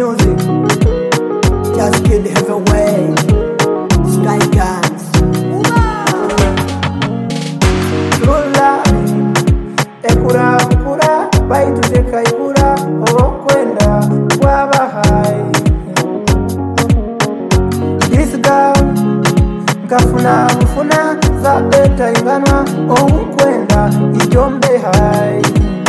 music. Just Kid Heavyweight, Sky Guns. True love, ekura ukura, baitu teka ikura, okwenda wabahai. This girl, kafuna mfuna, za beta inganwa, okwenda ijombe hai.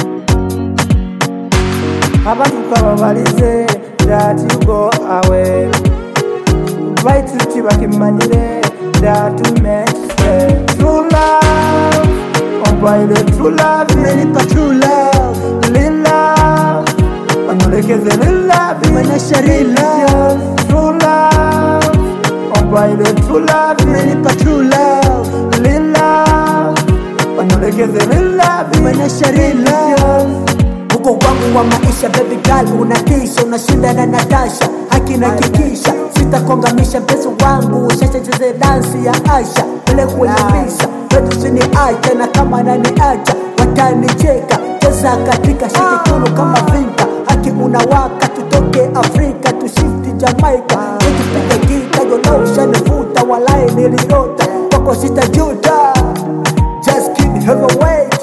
Abantu kababalize that you go away. Baitu tibakimanyire that you met true love. Ompaile true love, melipa true love. Lila, wanolekeze lila, bimenesha lila. True love, ompaile true love, melipa true love. Lila, wanolekeze lila, bimenesha lila. Uko wangu wa maisha baby girl, unatisha, unashinda na Natasha, haki na kikisha, sitakongamisha mpenzi wangu, shasha cheze dansi ya Asha, ile kuelimisha, wetu sini acha na kama nani acha, watanicheka, cheza katika shiki kulu kama vinta, haki unawaka, tutoke Afrika, tushifti Jamaica, tukipiga gita, yolo ushanifuta, walai niliota, wako sitajuta, Just Kid Heavyweight.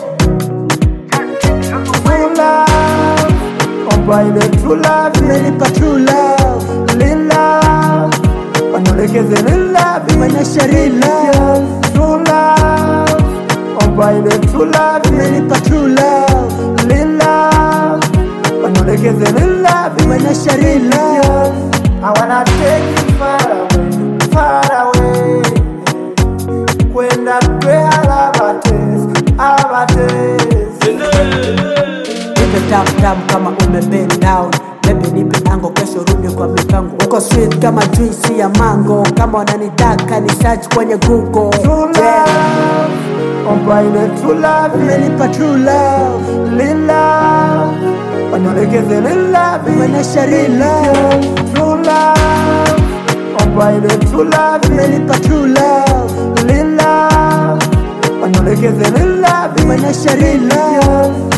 Ompaile true love, melipa true love. Lila, wanolekeze lila, bimenesha lila. True love, ompaile true love, melipa true love. Lila, wanolekeze lila, bimenesha lila. I wanna take you far away, far away. Kwenda kwe Abates. Nipe tam kama bend down, baby nipe ango, kesho rudi kwa mipango. Uko sweet kama juice ya mango, kama wananitaka ni search kwenye Google. True love, ompaile true love, melipa true love. Lila, wanolekeze lila, bimenesha lila. True love, ompaile true love, melipa true love. Lila, wanolekeze lila, bimenesha lila.